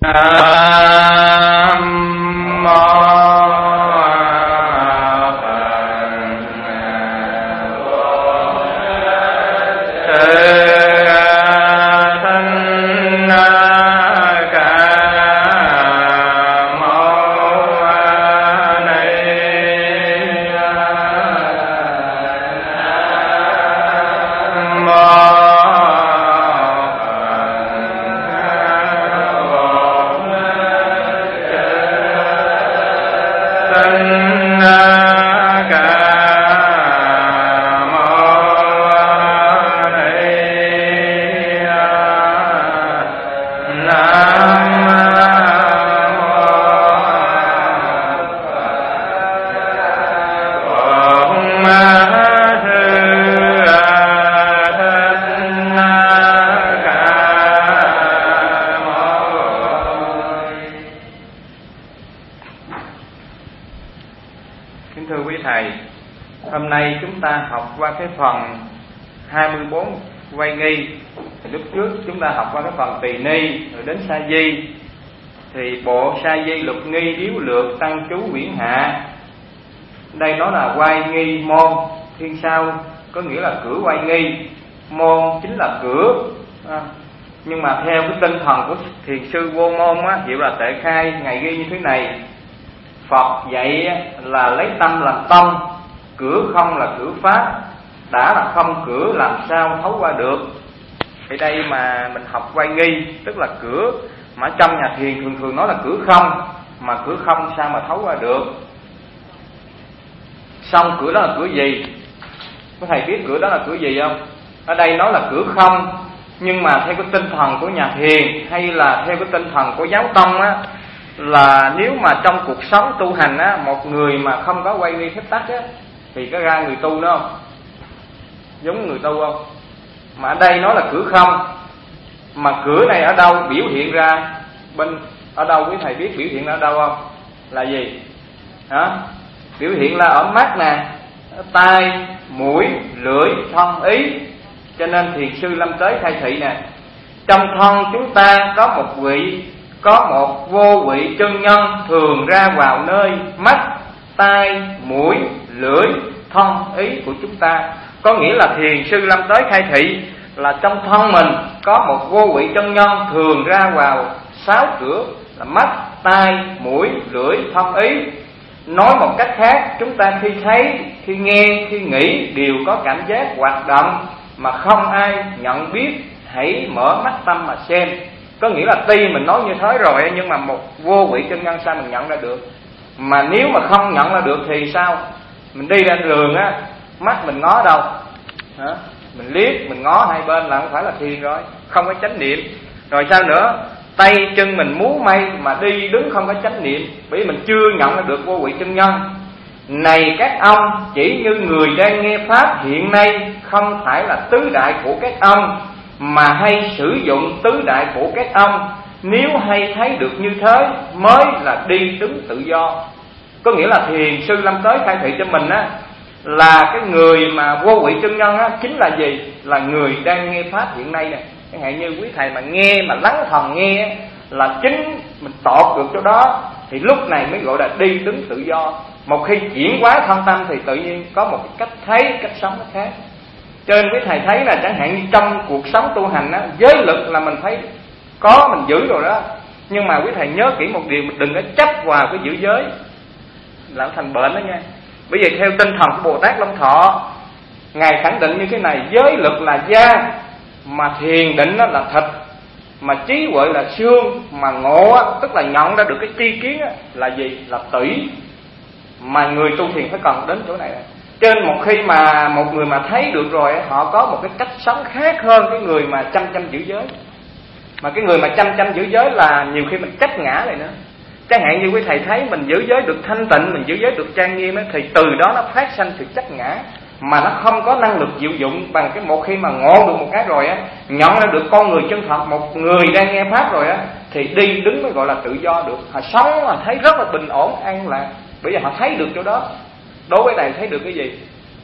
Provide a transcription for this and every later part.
Cái phần 24 quay nghi. Lúc trước chúng ta học qua cái phần tỳ ni rồi đến sa di. Thì bộ sa di lục nghi yếu lược tăng chú quyển hạ. Đây nó là quay nghi môn. Thiên sau có nghĩa là cửa quay nghi, môn chính là cửa. Nhưng mà theo cái tinh thần của thiền sư Vô Môn á, hiệu là Tệ Khai, ngài ghi như thế này: Phật dạy là lấy tâm làm tâm, cửa không là cửa pháp, đã là không cửa làm sao thấu qua được. Thì đây mà mình học quay nghi, tức là cửa mà trong nhà thiền thường thường nói là cửa không, mà cửa không sao mà thấu qua được. Xong cửa đó là cửa gì? Có thầy biết cửa đó là cửa gì không? Ở đây nói là cửa không, nhưng mà theo cái tinh thần của nhà thiền hay là theo cái tinh thần của giáo tông á, là nếu mà trong cuộc sống tu hành á, một người mà không có quay nghi phép tắc á, thì có ra người tu đó không? Giống người tu không? Mà ở đây nó là cửa không. Mà cửa này ở đâu biểu hiện ra? Ở đâu quý thầy biết biểu hiện ở đâu không? Là gì? Hả? Biểu hiện là ở mắt nè, tai, mũi, lưỡi, thân, ý. Cho nên thiền sư Lâm Tế khai thị nè: trong thân chúng ta có một vô vị chân nhân thường ra vào nơi mắt, tai, mũi, lưỡi, thân, ý của chúng ta. Có nghĩa là thiền sư Lâm Tế khai thị là trong thân mình có một vô vị chân nhân thường ra vào 6 cửa là mắt, tai, mũi, lưỡi, thân, ý. Nói một cách khác, chúng ta khi thấy, khi nghe, khi nghĩ đều có cảm giác hoạt động mà không ai nhận biết. Hãy mở mắt tâm mà xem. Có nghĩa là tuy mình nói như thế rồi, nhưng mà một vô vị chân nhân sao mình nhận ra được? Mà nếu mà không nhận ra được thì sao? Mình đi ra đường á, mắt mình ngó đâu? Hả? Mình liếc, mình ngó hai bên là không phải là thiền rồi, không có chánh niệm. Rồi sao nữa? Tay chân mình múa may mà đi đứng không có chánh niệm, bởi vì mình chưa nhận ra được vô vị chân nhân. Này các ông, chỉ như người đang nghe pháp hiện nay không phải là tứ đại của các ông, mà hay sử dụng tứ đại của các ông. Nếu hay thấy được như thế mới là đi đứng tự do. Có nghĩa là thiền sư Lâm Tế khai thị cho mình á, là cái người mà vô vị chân nhân á, chính là gì? Là người đang nghe pháp hiện nay nè. Chẳng hạn như quý thầy mà nghe, mà lắng thần nghe, là chính mình tọt được chỗ đó, thì lúc này mới gọi là đi đứng tự do. Một khi chuyển hóa thân tâm thì tự nhiên có một cái cách thấy, cách sống nó khác. Cho nên quý thầy thấy là chẳng hạn như trong cuộc sống tu hành á, giới lực là mình thấy có, mình giữ rồi đó. Nhưng mà quý thầy nhớ kỹ một điều, mình đừng có chấp vào cái giữ giới, làm thành bệnh đó nha. Bởi vì theo tinh thần của Bồ Tát Long Thọ, ngài khẳng định như thế này: giới lực là da, mà thiền định đó là thịt, mà trí huệ là xương, mà ngộ á, tức là nhận ra được cái tri kiến á, là gì? Là tủy. Mà người tu thiền phải cần đến chỗ này. Cho nên một khi mà một người mà thấy được rồi, họ có một cái cách sống khác hơn cái người mà chăm giữ giới. Mà cái người mà chăm giữ giới là nhiều khi mình chấp ngã này nữa. Chẳng hạn như quý thầy thấy mình giữ giới được thanh tịnh, mình giữ giới được trang nghiêm ấy, thì từ đó nó phát sanh sự chấp ngã, mà nó không có năng lực diệu dụng bằng cái một khi mà ngộ được một cái rồi á, nhận ra được con người chân thật, một người đang nghe pháp rồi á, thì đi đứng mới gọi là tự do được. Họ sống mà thấy rất là bình ổn, an lạc, bởi vì họ thấy được chỗ đó. Đối với thầy thấy được cái gì?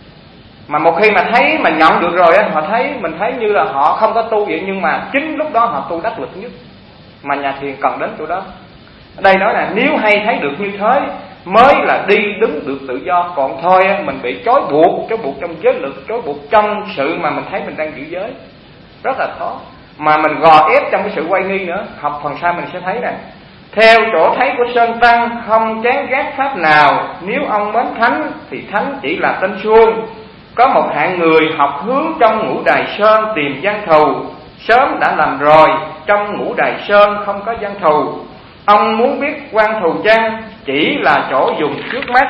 Mà một khi mà thấy, mà nhận được rồi á, họ thấy, mình thấy như là họ không có tu vậy, nhưng mà chính lúc đó họ tu đắc lực nhất. mà nhà thiền cần đến chỗ đó. Ở đây nói là nếu hay thấy được như thế mới là đi đứng được tự do. Còn thôi mình bị trói buộc trong giới lực, trói buộc trong sự mà mình thấy mình đang giữ giới, rất là khó. Mà mình gò ép trong cái sự quay nghi nữa. Học phần sau mình sẽ thấy nè. Theo chỗ thấy của Sơn Tăng, không chán ghét pháp nào. Nếu ông mến thánh thì thánh chỉ là tên suông. Có một hạng người học hướng trong ngũ đài sơn tìm gian thù, sớm đã làm rồi, trong ngũ đài sơn không có gian thù. Ông muốn biết quan thù chăng, chỉ là chỗ dùng trước mắt.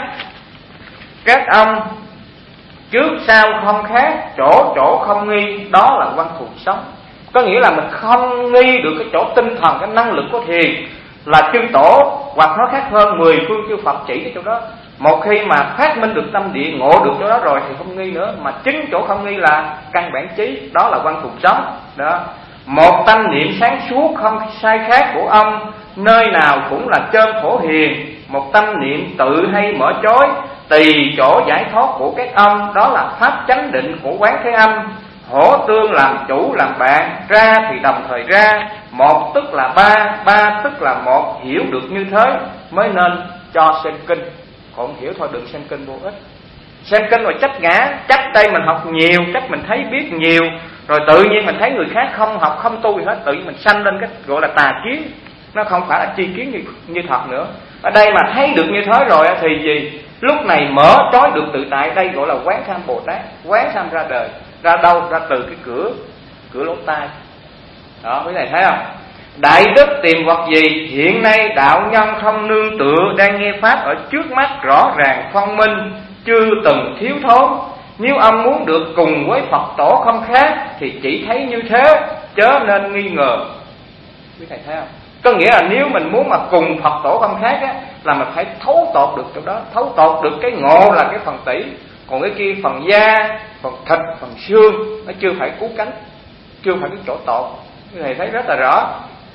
Các ông trước sau không khác, chỗ chỗ không nghi, đó là quan thù sống. Có nghĩa là mình không nghi được cái chỗ tinh thần, cái năng lực của thiền là chư tổ, hoặc nó khác hơn 10 phương chư Phật chỉ cái chỗ đó. Một khi mà phát minh được tâm địa, ngộ được chỗ đó rồi thì không nghi nữa. Mà chính chỗ không nghi là căn bản trí, đó là quan thù sống đó. Một tâm niệm sáng suốt không sai khác của ông, nơi nào cũng là chân phổ hiền. Một tâm niệm tự hay mở chối, tùy chỗ giải thoát của các ông, đó là pháp chánh định của Quán Thế Âm. Hổ tương làm chủ làm bạn, ra thì đồng thời ra, một tức là ba, ba tức là một. Hiểu được như thế mới nên cho xem kinh. Còn hiểu thôi đừng xem kinh vô ích. Xem kinh rồi chấp ngã, chấp đây mình học nhiều, chấp mình thấy biết nhiều, rồi tự nhiên mình thấy người khác không học không tu gì hết, tự nhiên mình sanh lên cái gọi là tà kiến. Nó không phải là chi kiến như thật nữa. Ở đây mà thấy được như thế rồi thì gì? Lúc này mở trói được tự tại. Đây gọi là Quán Tham Bồ Tát. Quán Tham ra đời. Ra đâu? Ra từ cái cửa lỗ tai. Đó, quý thầy thấy không? Đại đức tìm vật gì? Hiện nay đạo nhân không nương tựa, đang nghe pháp ở trước mắt rõ ràng phân minh, chưa từng thiếu thốn. Nếu ông muốn được cùng với Phật tổ không khác thì chỉ thấy như thế, chớ nên nghi ngờ. Quý thầy thấy không? Có nghĩa là nếu mình muốn mà cùng Phật tổ không khác á, là mình phải thấu tột được chỗ đó. Thấu tột được cái ngộ là cái phần tỷ, còn cái kia phần da, phần thịt, phần xương, nó chưa phải cú cánh, chưa phải cái chỗ tột. Quý thầy thấy rất là rõ.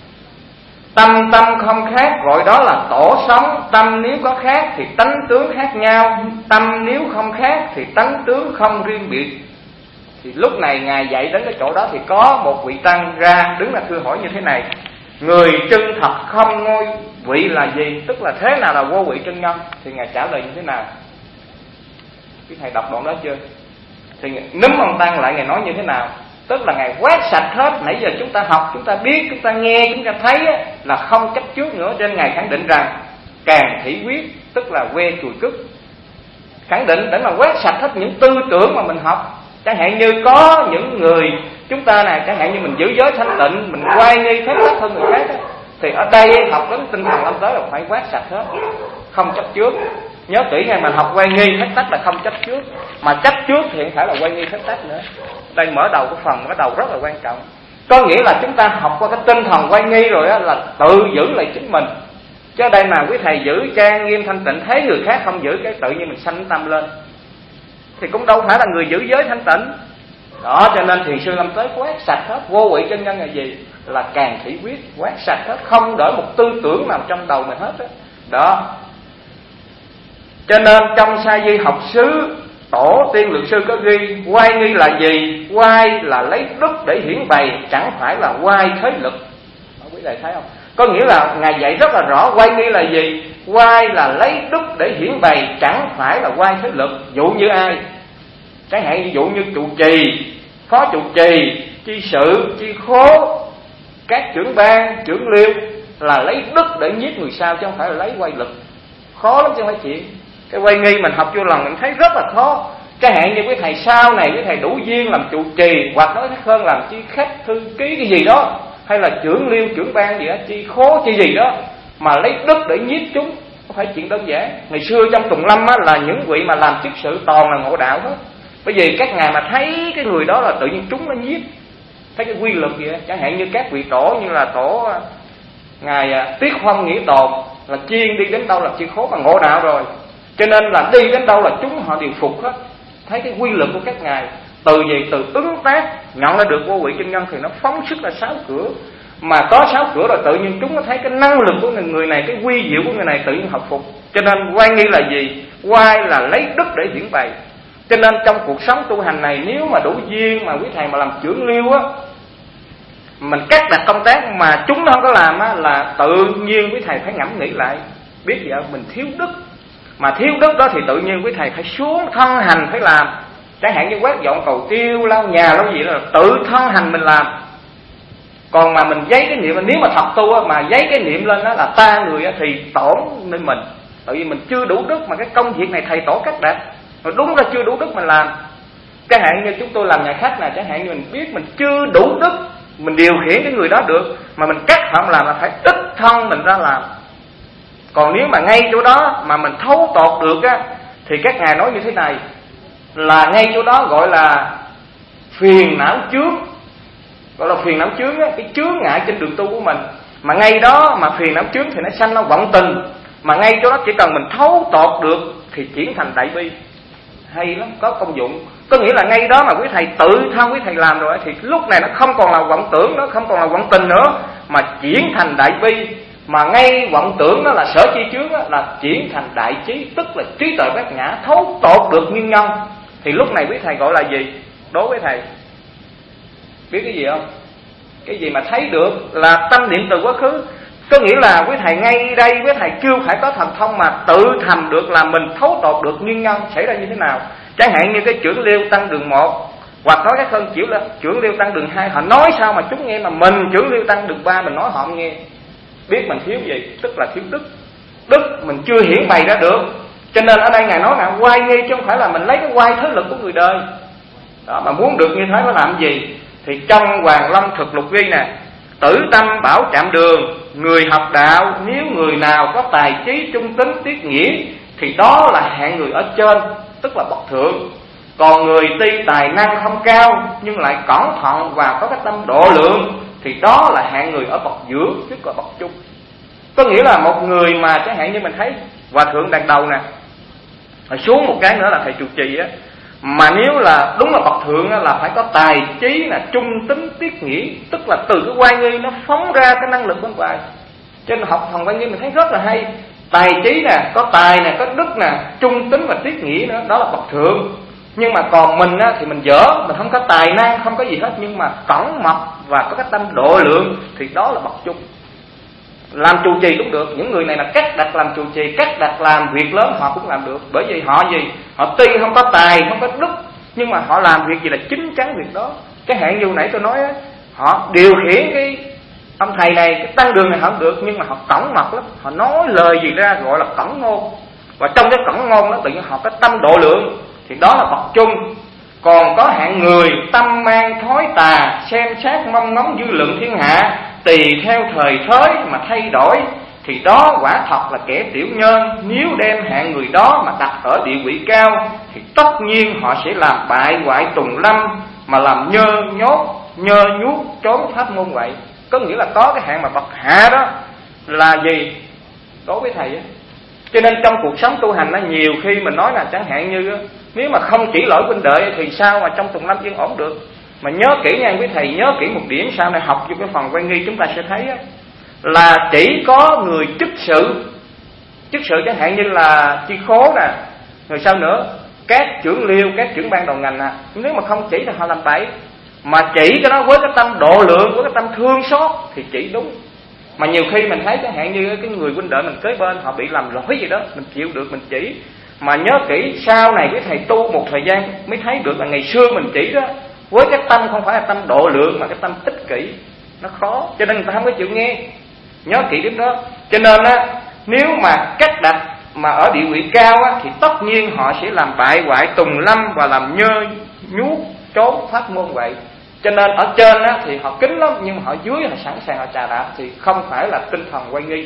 Tâm tâm không khác gọi đó là tổ sống. Tâm nếu có khác thì tánh tướng khác nhau, tâm nếu không khác thì tánh tướng không riêng biệt. Thì lúc này Ngài dạy đến cái chỗ đó thì có một vị tăng ra đứng là thưa hỏi như thế này: người chân thật không ngôi vị là gì? Tức là thế nào là vô vị chân nhân? Thì Ngài trả lời như thế nào? Quý thầy đọc đoạn đó chưa? Thì núm ông tăng lại Ngài nói như thế nào? Tức là Ngài quét sạch hết. Nãy giờ chúng ta học, chúng ta biết, chúng ta nghe, chúng ta thấy á, là không chấp trước nữa. Trên Ngài khẳng định rằng càng thủy quyết, tức là que chùi cứt. Khẳng định để mà quét sạch hết những tư tưởng mà mình học. Chẳng hạn như có những người chúng ta này, chẳng hạn như mình giữ giới thanh tịnh, mình quay nghi phép tắc hơn người khác á, thì ở đây học đến tinh thần lâm tới là phải quét sạch hết, không chấp trước. Nhớ kỹ ngày mình học quay nghi phép tắc là không chấp trước, mà chấp trước thì không phải là quay nghi phép tắc nữa. Đây mở đầu của phần mở đầu rất là quan trọng. Có nghĩa là chúng ta học qua cái tinh thần quay nghi rồi á, là tự giữ lại chính mình. Chứ đây mà quý thầy giữ trang nghiêm thanh tịnh, thấy người khác không giữ, cái tự nhiên mình sanh tâm lên thì cũng đâu phải là người giữ giới thanh tịnh. Đó, cho nên Thiền sư Lâm Tới quét sạch hết. Vô vị chân nhân là gì? Là càng thủy quyết, quét sạch hết, không để một tư tưởng nào trong đầu mình hết đó. Đó. Cho nên trong Sa Di học xứ, tổ tiên luật sư có ghi oai nghi là gì? Oai là lấy đức để hiển bày, chẳng phải là oai thế lực. Quý vị thấy không? Có nghĩa là Ngài dạy rất là rõ oai nghi là gì? Oai là lấy đức để hiển bày, chẳng phải là oai thế lực. Dụ như ai? Chẳng hạn ví dụ như trụ trì, phó trụ trì, chi sự, chi khố, các trưởng ban, trưởng liêu là lấy đức để nhiếp người sau, chứ không phải là lấy oai lực. Khó lắm chứ không phải chuyện. Cái oai nghi mình học vô lần mình thấy rất là khó. Chẳng hạn như quý thầy sau này, quý thầy đủ duyên làm trụ trì, hoặc nói khác hơn làm chi khách, thư ký cái gì đó, hay là trưởng liêu, trưởng ban gì đó, chi khố, chi gì đó, mà lấy đức để nhiếp chúng, không phải chuyện đơn giản. Ngày xưa trong Tùng Lâm á, là những vị mà làm chức sự toàn là ngộ đạo hết. Bởi vì các ngài mà thấy cái người đó là tự nhiên chúng nó nhiếp, thấy cái quy luật vậy. Chẳng hạn như các vị tổ như là tổ ngài Tiết Hoâm Nghĩa Tồn là chuyên đi đến đâu là chi khố mà ngộ đạo rồi, cho nên là đi đến đâu là chúng họ đều phục hết. Thấy cái quy luật của các ngài, từ gì từ ứng tác nhận ra được vô vị chân nhân thì nó phóng sức là 6 cửa. Mà có 6 cửa rồi tự nhiên chúng nó thấy cái năng lực của người này, cái quy diệu của người này, tự nhiên học phục. Cho nên oai nghi là gì? Oai là lấy đức để hiển bày. Cho nên trong cuộc sống tu hành này, nếu mà đủ duyên mà quý thầy mà làm trưởng liêu á, mình cắt đặt công tác mà chúng nó không có làm á, là tự nhiên quý thầy phải ngẫm nghĩ lại, biết gì không? Mình thiếu đức, mà thiếu đức đó thì tự nhiên quý thầy phải xuống thân hành phải làm. Chẳng hạn như quét dọn cầu tiêu, lau nhà lau gì đó là tự thân hành mình làm. Còn mà mình giấy cái niệm, nếu mà thật tu á, mà giấy cái niệm lên đó là ta người á, thì tổn nên mình. Tại vì mình chưa đủ đức mà cái công việc này thầy tổ cắt đặt, mà đúng ra chưa đủ đức mình làm. Chẳng hạn như chúng tôi làm nhà khách này, chẳng hạn như mình biết mình chưa đủ đức mình điều khiển cái người đó được, mà mình cắt họ làm là phải đích thân mình ra làm. Còn nếu mà ngay chỗ đó mà mình thấu tột được á, thì các ngài nói như thế này, là ngay chỗ đó gọi là phiền não chướng. Gọi là phiền não chướng á, cái chướng ngại trên đường tu của mình. Mà ngay đó mà phiền não chướng thì nó sanh nó vọng tình. Mà ngay chỗ đó chỉ cần mình thấu tột được thì chuyển thành đại bi. Hay lắm, có công dụng. Có nghĩa là ngay đó mà quý thầy tự thân quý thầy làm rồi thì lúc này nó không còn là vọng tưởng, nó không còn là vọng tình nữa, mà chuyển thành đại bi. Mà ngay vọng tưởng đó là sở chi chướng đó, là chuyển thành đại trí, tức là trí tuệ bát nhã, thấu tột được nguyên nhân. Thì lúc này quý thầy gọi là gì? Đối với thầy biết cái gì không? Cái gì mà thấy được là tâm niệm từ quá khứ. Có nghĩa là quý thầy ngay đây quý thầy chưa phải có thần thông mà tự thành được là mình thấu tột được nguyên nhân xảy ra như thế nào. Chẳng hạn như cái trưởng liêu tăng đường 1, hoặc nói các hơn trưởng liêu tăng đường 2, họ nói sao mà chúng nghe, mà mình trưởng liêu tăng đường 3 mình nói họ không nghe. Biết mình thiếu gì? Tức là thiếu đức. Đức mình chưa hiển bày ra được. Cho nên ở đây ngài nói là oai nghi, chứ không phải là mình lấy cái oai thế lực của người đời đó. Mà muốn được như thế phải làm gì? Thì trong Hoàng Lâm Thực Lục ghi nè, tử tâm bảo trạm đường, người học đạo nếu người nào có tài trí trung tính tiết nghĩa thì đó là hạng người ở trên, tức là bậc thượng. Còn người tuy tài năng không cao nhưng lại cẩn thận và có cái tâm độ lượng thì đó là hạng người ở bậc giữa, tức là bậc trung. Có nghĩa là một người mà chẳng hạn như mình thấy hòa thượng đằng đầu nè, rồi xuống một cái nữa là thầy trụ trì á, mà nếu là đúng là bậc thượng á, là phải có tài trí là trung tính tiết nghĩa, tức là từ cái oai nghi nó phóng ra cái năng lực bên ngoài. Cho nên học phần oai nghi mình thấy rất là hay. Tài trí nè, có tài nè, có đức nè, trung tính và tiết nghĩa nữa, đó là bậc thượng. Nhưng mà còn mình á, thì mình dở, mình không có tài năng, không có gì hết, nhưng mà cẩn mật và có cái tâm độ lượng thì đó là bậc trung. Làm trụ trì cũng được. Những người này là cắt đặt làm trụ trì, cắt đặt làm việc lớn họ cũng làm được. Bởi vì họ gì? Họ tuy không có tài, không có đức, nhưng mà họ làm việc gì là chính chắn việc đó. Cái hạn như nãy tôi nói á, họ điều khiển cái ông thầy này, cái tăng đường này họ không được, nhưng mà họ cẩn mật lắm. Họ nói lời gì ra gọi là cẩn ngôn. Và trong cái cẩn ngôn đó tự nhiên họ có tâm độ lượng thì đó là bậc trung. Còn có hạng người tâm mang thói tà, xem xét mong ngóng dư luận thiên hạ, tùy theo thời thế mà thay đổi thì đó quả thật là kẻ tiểu nhân. Nếu đem hạng người đó mà đặt ở địa vị cao thì tất nhiên họ sẽ làm bại hoại tùng lâm, mà làm nhơ nhuốc trốn pháp môn vậy. Có nghĩa là có cái hạng mà bậc hạ đó là gì? Đối với thầy á. Cho nên trong cuộc sống tu hành á, nhiều khi mình nói là chẳng hạn như nếu mà không chỉ lỗi huynh đệ thì sao mà trong tùng lâm yên ổn được. Mà nhớ kỹ nha quý thầy, nhớ kỹ một điểm sau này học vô cái phần quan nghi chúng ta sẽ thấy á, là chỉ có người chức sự chẳng hạn như là chi khố nè, rồi sao nữa, các trưởng liêu, các trưởng ban đầu ngành nè, nếu mà không chỉ thì họ làm bậy. Mà chỉ cái đó với cái tâm độ lượng, với cái tâm thương xót thì chỉ đúng. Mà nhiều khi mình thấy chẳng hạn như cái người huynh đệ mình kế bên họ bị làm lỗi gì đó, mình chịu được mình chỉ. Mà nhớ kỹ sau này cái thầy tu một thời gian mới thấy được là ngày xưa mình chỉ đó với cái tâm không phải là tâm độ lượng mà cái tâm ích kỷ, nó khó, cho nên người ta không có chịu nghe. Nhớ kỹ điểm đó. Cho nên á, nếu mà cắt đặt mà ở địa vị cao á, thì tất nhiên họ sẽ làm bại hoại tùng lâm và làm nhơ nhuốc trốn pháp môn vậy. Cho nên ở trên á, thì họ kính lắm, nhưng mà ở dưới họ sẵn sàng họ chà đạp thì không phải là tinh thần oai nghi.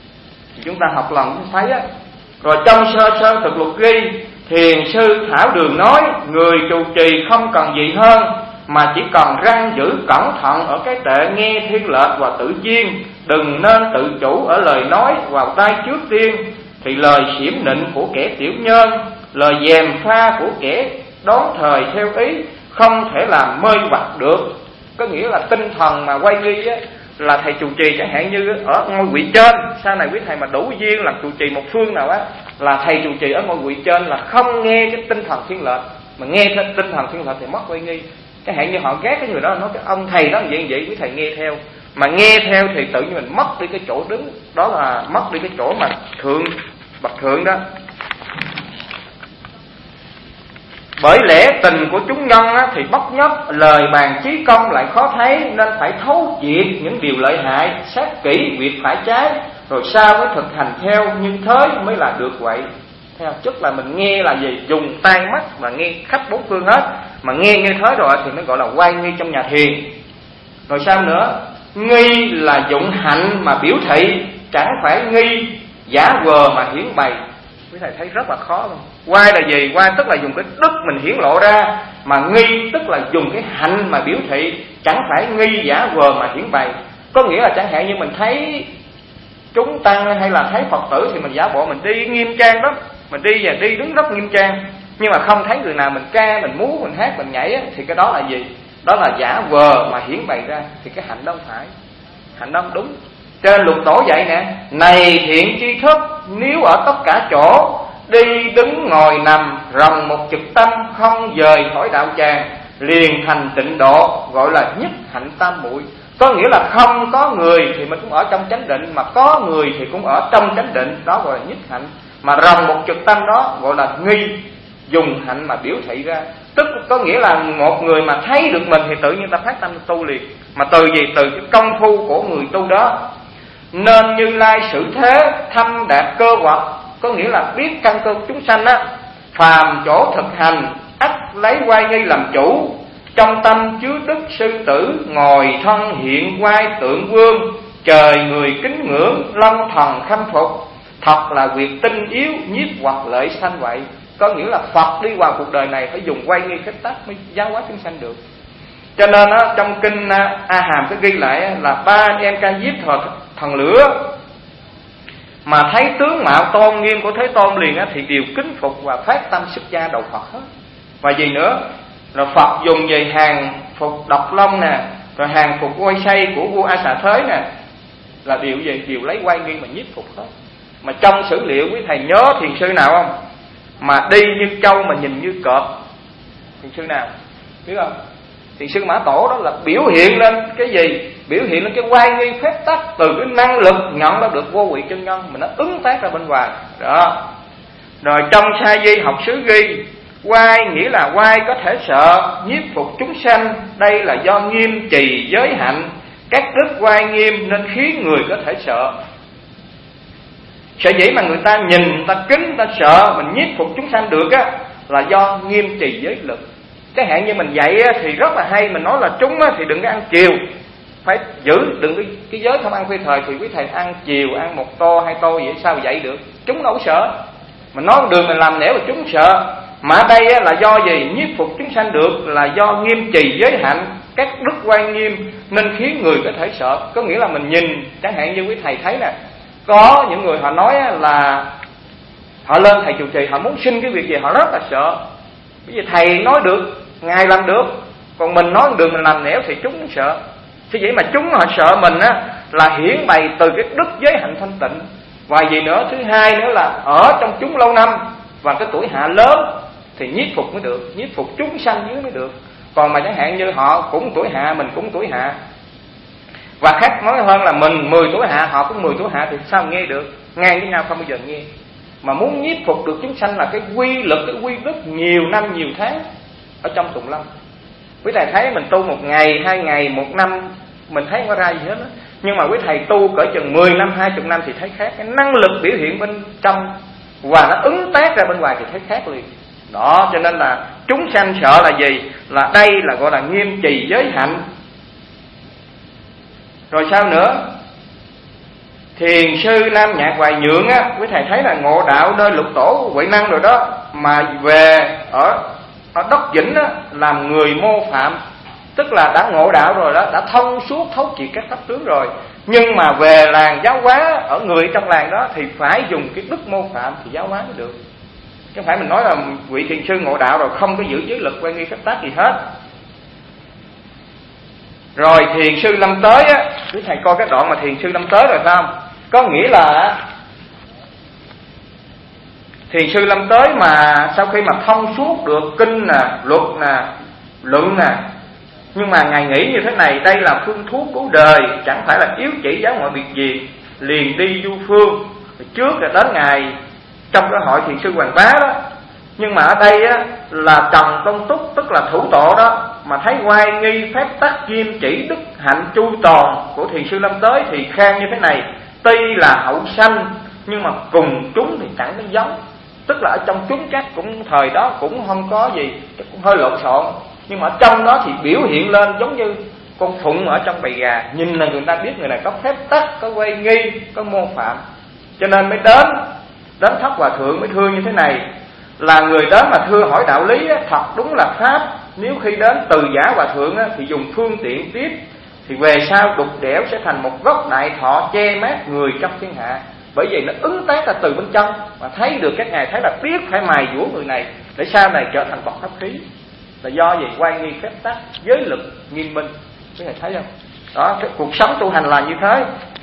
Thì chúng ta học lần cũng thấy á. Rồi trong sơ thực lục ghi, thiền sư Thảo Đường nói người trụ trì không cần gì hơn mà chỉ cần răn giữ cẩn thận ở cái tệ nghe thiên lệch và tự nhiên, đừng nên tự chủ ở lời nói vào tai trước tiên. Thì lời xiểm nịnh của kẻ tiểu nhân, lời dèm pha của kẻ đón thời theo ý không thể làm mê hoặc được. Có nghĩa là tinh thần mà quay nghi á, là thầy trụ trì chẳng hạn như ở ngôi vị trên, sau này quý thầy mà đủ duyên làm trụ trì một phương nào á, là thầy trụ trì ở ngôi vị trên là không nghe cái tinh thần thiên lệch, mà nghe tinh thần thiên lệch thì mất quay nghi. Chẳng hạn như họ ghét cái người đó, nói cái ông thầy đó vậy quý thầy nghe theo. Mà nghe theo thì tự nhiên mình mất đi cái chỗ đứng, đó là mất đi cái chỗ mà bậc thượng đó. Bởi lẽ tình của chúng nhân thì bốc nhóc, lời bàn chí công lại khó thấy, nên phải thấu triệt những điều lợi hại, xét kỹ việc phải trái, rồi sau mới thực hành theo, như thế mới là được vậy. Theo tức là mình nghe là gì? Dùng tai mắt mà nghe khắp bốn phương hết, mà nghe thế rồi thì mới gọi là quay nghi trong nhà thiền. Rồi sao nữa? Nghi là dụng hạnh mà biểu thị, chẳng phải nghi giả vờ mà hiển bày. Quý thầy thấy rất là khó không? Quay là gì? Quay tức là dùng cái đức mình hiển lộ ra, mà nghi tức là dùng cái hạnh mà biểu thị, chẳng phải nghi giả vờ mà hiển bày. Có nghĩa là chẳng hạn như mình thấy chúng tăng hay là thấy Phật tử thì mình giả bộ mình đi nghiêm trang lắm, mình đi và đi đứng rất nghiêm trang, nhưng mà không thấy người nào mình ca, mình múa, mình hát, mình nhảy thì cái đó là gì? Đó là giả vờ mà hiển bày ra, thì cái hạnh đó không phải, hạnh đó không đúng. Cho nên Lục Tổ dạy nè: này thiện tri thức, nếu ở tất cả chỗ, đi đứng ngồi nằm, ròng một trực tâm, không dời khỏi đạo tràng, liền thành tịnh độ, gọi là nhất hạnh tam muội. Có nghĩa là không có người thì mình cũng ở trong chánh định, mà có người thì cũng ở trong chánh định, đó gọi là nhất hạnh. Mà ròng một trực tâm đó gọi là nghi, dùng hạnh mà biểu thị ra. Tức có nghĩa là một người mà thấy được mình thì tự nhiên ta phát tâm tu liền. Mà từ gì? Từ cái công phu của người tu đó. Nên Như Lai sự thế, thâm đạt cơ vật, có nghĩa là biết căn cơ chúng sanh á, phàm chỗ thực hành, ắt lấy oai nghi làm chủ. Trong tâm chứa đức sư tử, ngồi thân hiện oai tượng vương, trời người kính ngưỡng, long thần khâm phục. Thật là việc tinh yếu, nhiếp hoặc lợi sanh vậy. Có nghĩa là Phật đi vào cuộc đời này phải dùng oai nghi phép tắc mới giáo hóa chúng sanh được. Cho nên á, trong kinh A Hàm có ghi lại là ba anh em Ca Diếp thần lửa mà thấy tướng mạo tôn nghiêm của Thế Tôn liền á, thì đều kính phục và phát tâm xuất gia đầu Phật hết. Và gì nữa? Là Phật dùng về hàng phục Độc Long nè, rồi hàng phục Oai Say của vua A Xà Thế nè, là điều gì? Điều lấy oai nghi mà nhiếp phục hết. Mà trong sử liệu quý thầy nhớ thiền sư nào không? Mà đi như trâu mà nhìn như cọp. Thiền sư nào? Biết không? Thiền sư Mã Tổ đó là biểu hiện lên cái gì? Biểu hiện lên cái oai nghi phép tắc, từ cái năng lực nhận ra được vô vị chân nhân mà nó ứng tác ra bên ngoài. Đó. Rồi trong Sa Di học sứ ghi, oai nghĩa là oai có thể sợ, nhiếp phục chúng sanh, đây là do nghiêm trì giới hạnh, các đức oai nghiêm nên khiến người có thể sợ. Sở dĩ mà người ta nhìn, người ta kính, người ta sợ, mình nhiếp phục chúng sanh được á, là do nghiêm trì giới lực. Cái hạn như mình dạy á, thì rất là hay, mình nói là chúng á, thì đừng có ăn chiều, phải giữ đừng cái giới không ăn phi thời. Thì quý thầy ăn chiều, ăn 1 tô 2 tô vậy sao dạy được? Chúng đâu có sợ. Mình nói đường mình làm nẻo mà chúng sợ. Mà ở đây á, là do gì? Nhiếp phục chúng sanh được là do nghiêm trì giới hạnh, các đức oai nghiêm nên khiến người có thể sợ. Có nghĩa là mình nhìn, chẳng hạn như quý thầy thấy nè, có những người họ nói là họ lên thầy trụ trì, họ muốn xin cái việc gì họ rất là sợ. Bởi vì thầy nói được, ngài làm được, còn mình nói đường mình làm nẻo thì chúng sợ. Thế vậy mà chúng họ sợ mình á, là hiển bày từ cái đức giới hạnh thanh tịnh. Và gì nữa? Thứ hai nữa là ở trong chúng lâu năm và cái tuổi hạ lớn thì nhiếp phục mới được, nhiếp phục chúng sanh dưới mới được. Còn mà chẳng hạn như họ cũng tuổi hạ, mình cũng tuổi hạ, và khác nói hơn là mình 10 tuổi hạ, họ cũng 10 tuổi hạ, thì sao nghe được? Ngang với nhau không bao giờ nghe. Mà muốn nhiếp phục được chúng sanh là cái quy lực, cái quy đức nhiều năm nhiều tháng ở trong tụng lâm. Quý thầy thấy mình tu 1 ngày, 2 ngày, 1 năm mình thấy không có ra gì hết đó. Nhưng mà quý thầy tu cỡ chừng 10 năm, 20 năm thì thấy khác. Cái năng lực biểu hiện bên trong và nó ứng tác ra bên ngoài thì thấy khác liền. Đó, cho nên là chúng sanh sợ là gì? Là đây là gọi là nghiêm trì giới hạnh. Rồi sao nữa? Thiền sư Nam Nhạc Hoài Nhượng á, quý thầy thấy là ngộ đạo nơi Lục Tổ Huệ Năng rồi đó, mà về ở đất Vĩnh á, làm người mô phạm, tức là đã ngộ đạo rồi đó, đã thông suốt thấu triệt các pháp tướng rồi, nhưng mà về làng giáo hóa ở người trong làng đó thì phải dùng cái đức mô phạm thì giáo hóa mới được. Chứ không phải mình nói là vị thiền sư ngộ đạo rồi không có giữ giới lực quan nghi phép tắc gì hết. Rồi thiền sư Lâm Tới á, quý thầy coi cái đoạn mà thiền sư Lâm Tới rồi phải không? Có nghĩa là thiền sư Lâm Tới mà sau khi mà thông suốt được kinh nè, luật nè, luận nè, Nhưng mà Ngài nghĩ như thế này, đây là phương thuốc cứu đời, chẳng phải là yếu chỉ giáo mọi việc gì, liền đi du phương. Trước là đến Ngài trong cái hội thiền sư Hoàng Bá đó. Nhưng mà ở đây á, là Trần Công Túc, tức là thủ tọa đó, mà thấy oai nghi phép tắc nghiêm chỉ đức hạnh chu toàn của thiền sư Lâm Tới thì khen như thế này: tuy là hậu sanh nhưng mà cùng chúng thì chẳng có giống. Tức là ở trong chúng chắc cũng thời đó cũng không có gì, cũng hơi lộn xộn, nhưng mà ở trong đó thì biểu hiện lên giống như con phụng ở trong bầy gà. Nhìn là người ta biết người này có phép tắc, có oai nghi, có mô phạm, cho nên mới đến Thất Hòa Thượng mới thưa như thế này. Là người đến mà thưa hỏi đạo lý á, thật đúng là pháp. Nếu khi đến Từ Giả Hòa Thượng á, thì dùng phương tiện tiếp, thì về sau đục đẽo sẽ thành một gốc đại thọ che mát người trong thiên hạ. Bởi vì nó ứng tác ra từ bên trong, mà thấy được các ngài thấy là biết phải mài dũa người này để sau này trở thành bậc pháp khí. Là do gì? Oai nghi phép tắc, giới lực nghiêm minh. Các ngài thấy không? Đó, cái cuộc sống tu hành là như thế.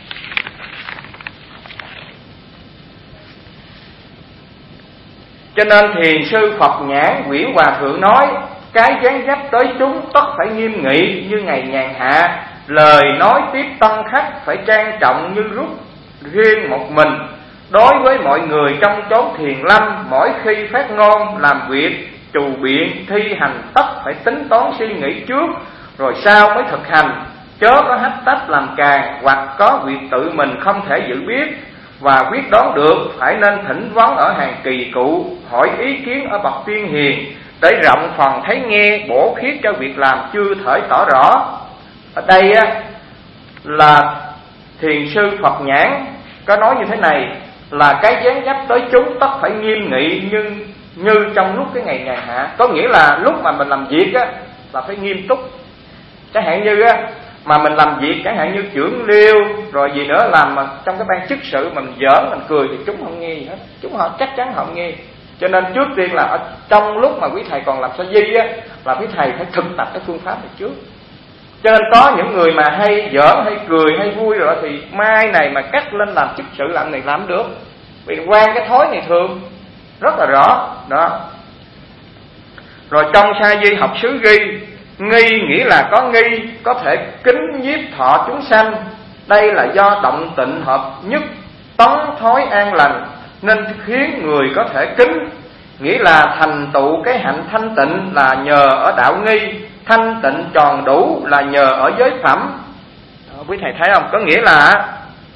Cho nên thiền sư Phật Nhãn Nguyễn Hòa Thượng nói: cái gián dấp tới chúng tất phải nghiêm nghị như ngày nhàn hạ, lời nói tiếp tân khách phải trang trọng như rút riêng một mình. Đối với mọi người trong chốn thiền lâm, mỗi khi phát ngôn làm việc trù biện thi hành tất phải tính toán suy nghĩ trước rồi sau mới thực hành, chớ có hách tách làm càng, hoặc có việc tự mình không thể dự biết và quyết đoán được, phải nên thỉnh vấn ở hàng kỳ cụ, hỏi ý kiến ở bậc tiên hiền, để rộng phần thấy nghe, bổ khiết cho việc làm chưa thể tỏ rõ. Ở đây á, là thiền sư Phật Nhãn có nói như thế này, là cái gián dấp tới chúng tất phải nghiêm nghị như trong lúc cái ngày nhàn hạ. Có nghĩa là lúc mà mình làm việc á, là phải nghiêm túc. Chẳng hạn như á, mà mình làm việc chẳng hạn như trưởng liêu rồi gì nữa, làm mà trong cái ban chức sự mình giỡn mình cười thì chúng không nghe gì hết, chúng họ chắc chắn không nghe. Cho nên trước tiên là ở trong lúc mà quý thầy còn làm sa di á, là quý thầy phải thực tập cái phương pháp này trước. Cho nên có những người mà hay giỡn hay cười hay vui rồi thì mai này mà cắt lên làm chức sự làm này làm được, vì quen cái thói này thường rất là rõ đó. Rồi trong sa di học xứ ghi: nghi nghĩa là có nghi, có thể kính nhiếp thọ chúng sanh. Đây là do động tịnh hợp nhất, tấn thói an lành, nên khiến người có thể kính. Nghĩa là thành tựu cái hạnh thanh tịnh là nhờ ở đạo nghi, thanh tịnh tròn đủ là nhờ ở giới phẩm. Quý thầy thấy không? Có nghĩa là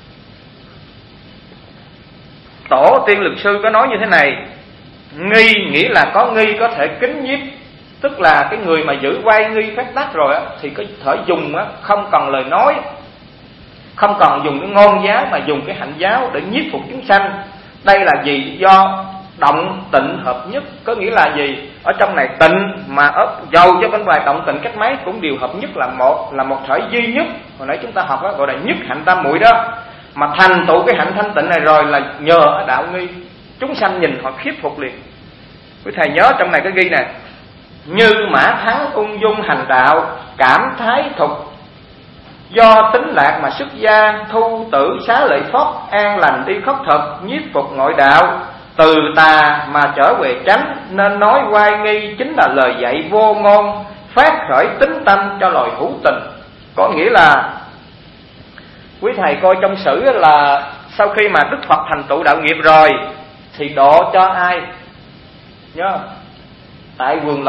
Tổ Tiên Lực Sư có nói như thế này: nghi nghĩa là có nghi, có thể kính nhiếp. Tức là cái người mà giữ oai nghi phép tắc rồi á, thì có thể dùng á, không cần lời nói, không cần dùng cái ngôn giáo, mà dùng cái hạnh giáo để nhiếp phục chúng sanh. Đây là gì? Do động tịnh hợp nhất. Có nghĩa là gì? Ở trong này tịnh, mà ở dầu cho bên ngoài động tịnh cách mấy cũng đều hợp nhất, là một thể duy nhất. Hồi nãy chúng ta học đó, gọi là nhất hạnh tam muội đó. Mà thành tựu cái hạnh thanh tịnh này rồi là nhờ ở đạo nghi, chúng sanh nhìn họ khiếp phục liền. Quý thầy nhớ trong này cái ghi nè: như Mã Thắng ung dung hành đạo, cảm thái thục, do tính lạc mà xuất gia, thu tử xá lợi phất, an lành đi khất thực, nhiếp phục ngoại đạo, từ tà mà trở về chánh, nên nói oai nghi chính là lời dạy vô ngôn, phát khởi tính tâm cho loài hữu tình. Có nghĩa là quý thầy coi trong sử là sau khi mà Đức Phật thành tựu đạo nghiệp rồi thì độ cho ai? Nhớ không? Tại vườn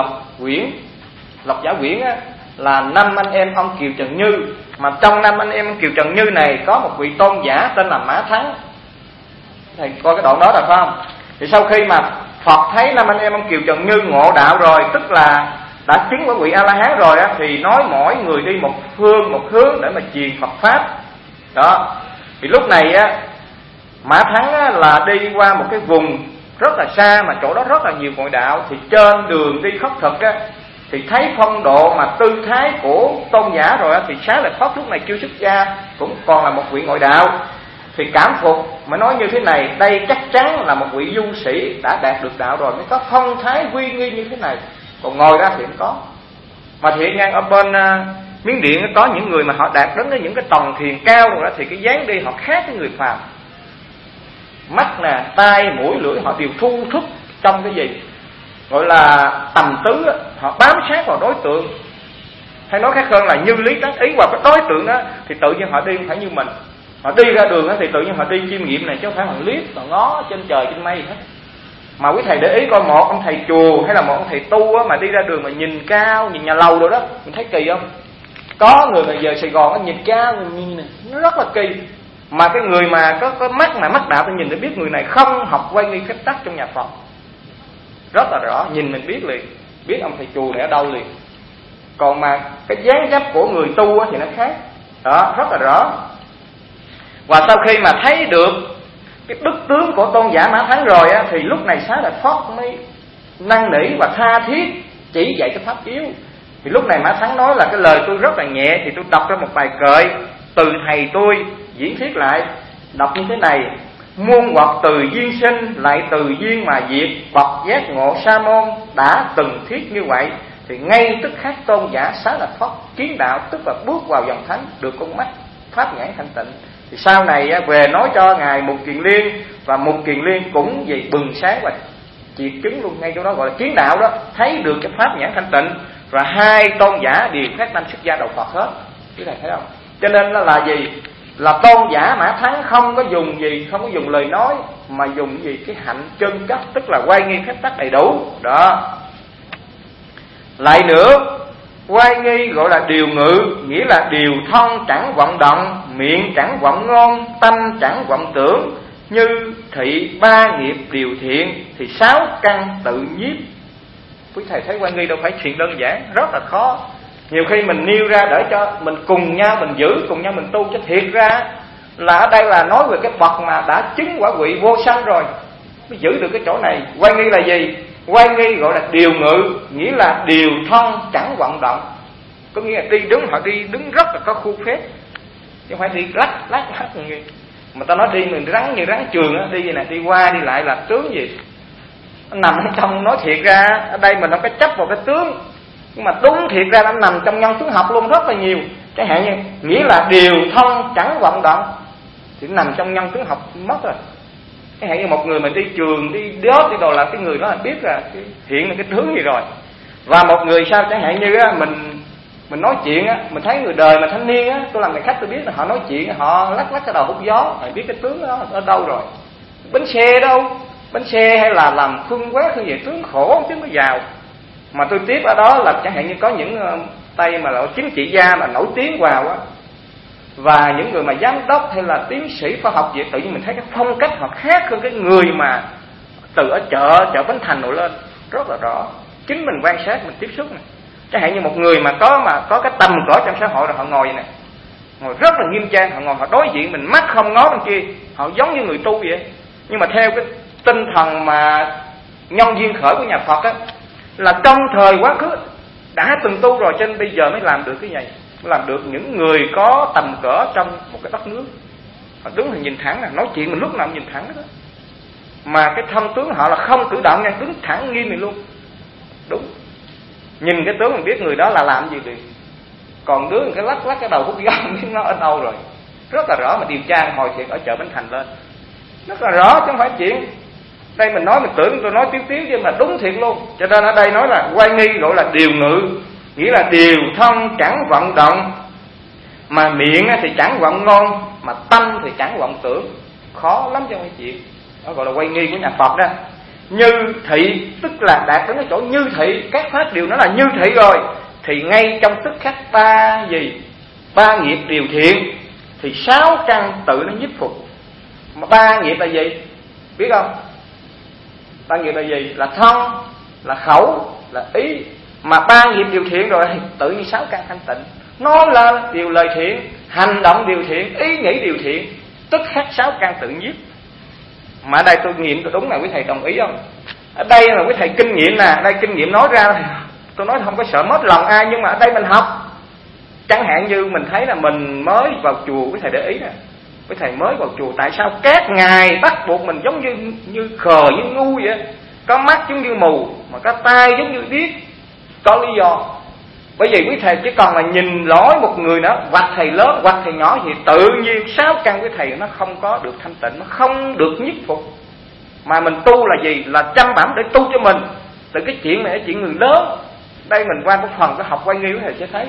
Lộc Giả Quyển á, là 5 anh em ông Kiều Trần Như. Mà trong 5 anh em ông Kiều Trần Như này có một vị tôn giả tên là Mã Thắng. Thầy coi cái đoạn đó là phải không? Thì sau khi mà Phật thấy 5 anh em ông Kiều Trần Như ngộ đạo rồi, tức là đã chứng với vị A-la-hán rồi á, thì nói mỗi người đi một hướng để mà truyền Phật Pháp. Đó. Thì lúc này á, Mã Thắng á, là đi qua một cái vùng rất là xa, mà chỗ đó rất là nhiều ngoại đạo. Thì trên đường đi khất thực á, thì thấy phong độ mà tư thái của tôn giả rồi á, thì Xá Lợi Phất lúc này chưa xuất gia, cũng còn là một vị ngoại đạo. Thì cảm phục mới nói như thế này: đây chắc chắn là một vị du sĩ đã đạt được đạo rồi mới có phong thái uy nghi như thế này, còn ngồi ra thì không có. Mà thiện ngang ở bên Miến Điện có những người mà họ đạt đến những cái tầng thiền cao rồi đó, thì cái dáng đi họ khác với người phàm. Mắt nè, tai, mũi, lưỡi họ đều thu thức trong cái gì gọi là tầm tứ, họ bám sát vào đối tượng. hay nói khác hơn là như lý tác ý vào cái đối tượng đó, thì tự nhiên họ đi không phải như mình. Họ đi ra đường đó, thì tự nhiên họ đi chiêm nghiệm này, chứ không phải họ liếc họ ngó trên trời trên mây hết. Mà quý thầy để ý coi, một ông thầy chùa hay là một ông thầy tu á, mà đi ra đường mà nhìn cao, nhìn nhà lầu rồi đó, mình thấy kỳ không? Có người mà giờ Sài Gòn nó nhìn cao nhìn này, nó rất là kỳ. Mà cái người mà có mắt mà mắt đạo, tôi nhìn để biết người này không học quay nghi phép tắc trong nhà Phật, rất là rõ, nhìn mình biết liền, biết ông thầy chùa này ở đâu liền. Còn mà cái dáng dấp của người tu thì nó khác, đó, rất là rõ. Và sau khi mà thấy được cái đức tướng của tôn giả Mã Thắng rồi á, thì lúc này Xá Lợi Phất mới năn nỉ và tha thiết chỉ dạy cái pháp yếu. Thì lúc này Mã Thắng nói là cái lời tôi rất là nhẹ, thì tôi đọc ra một bài kệ từ thầy tôi diễn thuyết lại, đọc như thế này: muôn hoặc từ duyên sinh, lại từ duyên mà diệt, bậc giác ngộ sa môn đã từng thuyết như vậy. Thì ngay tức khắc tôn giả Xá Lợi Phất kiến đạo, tức là bước vào dòng thánh, được con mắt pháp nhãn thanh tịnh. Thì sau này về nói cho ngài Mục Kiền Liên, và Mục Kiền Liên cũng vậy bừng sáng và triệt chứng luôn, ngay chỗ đó gọi là kiến đạo đó, thấy được cái pháp nhãn thanh tịnh. Và hai tôn giả đều phát tâm xuất gia đầu Phật hết, quý thầy thấy không? Cho nên là gì? Là tôn giả Mã Thắng không có dùng gì, không có dùng lời nói, mà dùng gì? Cái hạnh chân chất, tức là quay nghi phép tắc đầy đủ đó. Lại nữa, quay nghi gọi là điều ngự, nghĩa là điều thân chẳng vọng động, miệng chẳng vọng ngôn, tâm chẳng vọng tưởng, như thị ba nghiệp điều thiện, thì sáu căn tự nhiếp. Quý thầy thấy quay nghi đâu phải chuyện đơn giản, rất là khó. Nhiều khi mình nêu ra để cho mình cùng nhau mình giữ, cùng nhau mình tu, cho thiệt ra là ở đây là nói về cái bậc mà đã chứng quả vị vô sanh rồi mới giữ được cái chỗ này. Quay nghi là gì? Quay nghi gọi là điều ngự, nghĩa là điều thân chẳng vọng động. Có nghĩa là đi đứng, họ đi đứng rất là có khu phép, chứ không phải đi lắc người. Mà ta nói đi mình rắn như rắn trường á, đi vậy nè, đi qua đi lại là tướng gì? Nó nằm ở trong, nói thiệt ra ở đây mình không có chấp vào cái tướng, nhưng mà đúng thiệt ra nó nằm trong nhân tướng học luôn rất là nhiều. Chẳng hạn như nghĩa là điều thân chẳng vọng động thì nằm trong nhân tướng học mất rồi. Chẳng hạn như một người mà đi trường, đi đốt, đi đồ là cái người đó là biết là hiện là cái tướng gì rồi. Và một người sao, chẳng hạn như á, mình nói chuyện á, mình thấy người đời mà thanh niên á, tôi làm người khách tôi biết là họ nói chuyện, họ lắc cái đầu hút gió, phải biết cái tướng đó ở đâu rồi. Bánh xe đâu, bánh xe hay là làm phương quét hay gì, tướng khổ chứ mới giàu. Mà tôi tiếp ở đó là chẳng hạn như có những tay mà là chính trị gia mà nổi tiếng vào á, và những người mà giám đốc hay là tiến sĩ khoa học gì, tự nhiên mình thấy cái phong cách họ khác hơn cái người mà từ ở chợ Bến Thành nổi lên, rất là rõ. Chính mình quan sát, mình tiếp xúc này. Chẳng hạn như một người mà có cái tầm cỡ trong xã hội rồi, họ ngồi vậy nè, ngồi rất là nghiêm trang, họ ngồi họ đối diện mình, mắt không ngó bên kia, họ giống như người tu vậy. Nhưng mà theo cái tinh thần mà nhân duyên khởi của nhà Phật á, là trong thời quá khứ đã từng tu rồi, cho nên bây giờ mới làm được cái này, mới làm được những người có tầm cỡ trong một cái đất nước. Họ đứng thì nhìn thẳng, nói chuyện mình lúc nào cũng nhìn thẳng đó. Mà cái thân tướng họ là không cử động nha, đứng thẳng nghiêm mình luôn. Đúng. Nhìn cái tướng mình biết người đó là làm gì được. Còn đứa cái lắc cái đầu hút gió không biết nó ở đâu rồi. Rất là rõ, mà điều tra hồi thiệt ở chợ Bến Thành lên. Rất là rõ chứ không phải chuyện. Đây mình nói mình tưởng tôi nói tiếu chứ mà đúng thiệt luôn. Cho nên ở đây nói là quay nghi gọi là điều ngự, nghĩa là điều thân chẳng vọng động, mà miệng thì chẳng vọng ngôn, mà tâm thì chẳng vọng tưởng. Khó lắm cho cái chuyện. Đó gọi là quay nghi của nhà Phật đó. Như thị, tức là đạt đến cái chỗ như thị, các pháp điều nó là như thị rồi, thì ngay trong tức khắc ba gì? Ba nghiệp điều thiện, thì sáu căn tự nó nhiếp phục. Mà ba nghiệp là gì? Biết không? Ba nghiệp là gì? Là thân, là khẩu, là ý. Mà ba nghiệp điều thiện rồi, tự nhiên sáu căn thanh tịnh. Nói là điều lời thiện, hành động điều thiện, ý nghĩ điều thiện, tức khắc sáu căn tự nhiếp. Mà ở đây tôi nghiệm tôi đúng là quý thầy đồng ý không? Ở đây là quý thầy kinh nghiệm nè, đây kinh nghiệm nói ra, tôi nói không có sợ mất lòng ai, nhưng mà ở đây mình học. Chẳng hạn như mình thấy là mình mới vào chùa, quý thầy để ý nè, quý thầy mới vào chùa, tại sao các ngài bắt buộc mình giống như khờ, như ngu vậy? Có mắt giống như mù, mà có tai giống như điếc, có lý do. Bởi vì quý thầy chỉ còn là nhìn lỗi một người nữa, hoặc thầy lớn hoặc thầy nhỏ, thì tự nhiên sáu căn quý thầy nó không có được thanh tịnh, nó không được nhiếp phục. Mà mình tu là gì? Là chăm bẵm để tu cho mình. Từ cái chuyện này là chuyện người lớn. Đây mình qua một phần cái học quay nghi quý thầy sẽ thấy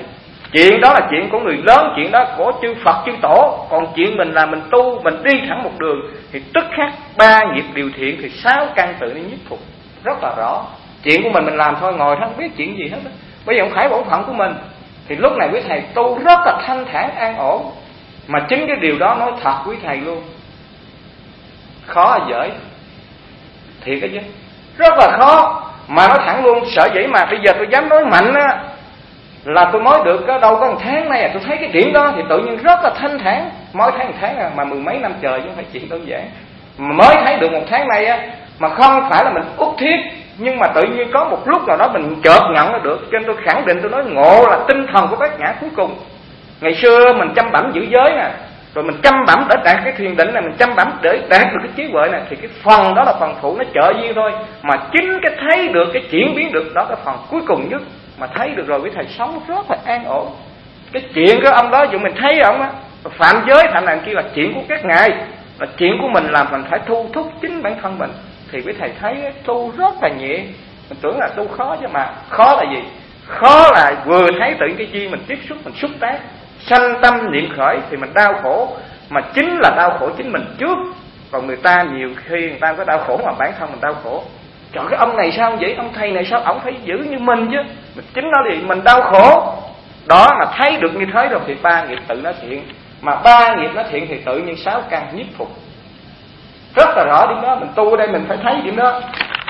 Chuyện đó là chuyện của người lớn, chuyện đó của chư Phật chư Tổ. Còn chuyện mình là mình tu, mình đi thẳng một đường thì tức khắc 3 nghiệp điều thiện thì 6 căn tự nó nhiếp phục. Rất là rõ. Chuyện của mình làm thôi, ngồi đó không biết chuyện gì hết đó. Bây giờ không phải bổn phận của mình. Thì lúc này quý thầy tu rất là thanh thản an ổn. Mà chính cái điều đó nói thật quý thầy luôn, khó dễ, thiệt cái chứ, rất là khó. Mà nói thẳng luôn, sợ dĩ mà bây giờ tôi dám nói mạnh á, là tôi mới được đâu có 1 tháng nay tôi thấy cái chuyện đó thì tự nhiên rất là thanh thản. Mới thấy 1 tháng mà 10 mấy năm trời chứ không phải chuyện đơn giản. Mà mới thấy được 1 tháng nay á, mà không phải là mình út thiết, nhưng mà tự nhiên có một lúc nào đó mình chợt nhận nó được. Cho nên tôi khẳng định, tôi nói ngộ là tinh thần của Bát Nhã cuối cùng. Ngày xưa mình chăm bẩm giữ giới nè, rồi mình chăm bẩm để đạt cái thiền định này, mình chăm bẩm để đạt được cái trí huệ này, thì cái phần đó là phần phụ, nó trợ duyên thôi. Mà chính cái thấy được, cái chuyển biến được đó, cái phần cuối cùng nhất. Mà thấy được rồi quý thầy sống rất là an ổn. Cái chuyện của ông đó, dù mình thấy ông á phạm giới phạm này kia là chuyện của các ngài, là chuyện của mình làm mình phải thu thúc chính bản thân mình. Thì quý thầy thấy tu rất là nhẹ. Mình tưởng là tu khó chứ mà khó là gì? Khó là vừa thấy tự cái duyên mình tiếp xúc, mình xúc tác, sanh tâm niệm khởi thì mình đau khổ. Mà chính là đau khổ chính mình trước. Còn người ta nhiều khi người ta có đau khổ mà bản thân mình đau khổ. Trời, cái ông này sao vậy? Ông thầy này sao ổng phải giữ như mình chứ? Mình chính nó thì mình đau khổ. Đó mà thấy được như thế rồi thì 3 nghiệp tự nó thiện. Mà 3 nghiệp nó thiện thì tự nhiên 6 căn nhiếp phục. Rất là rõ điểm đó. Mình tu ở đây mình phải thấy điểm đó.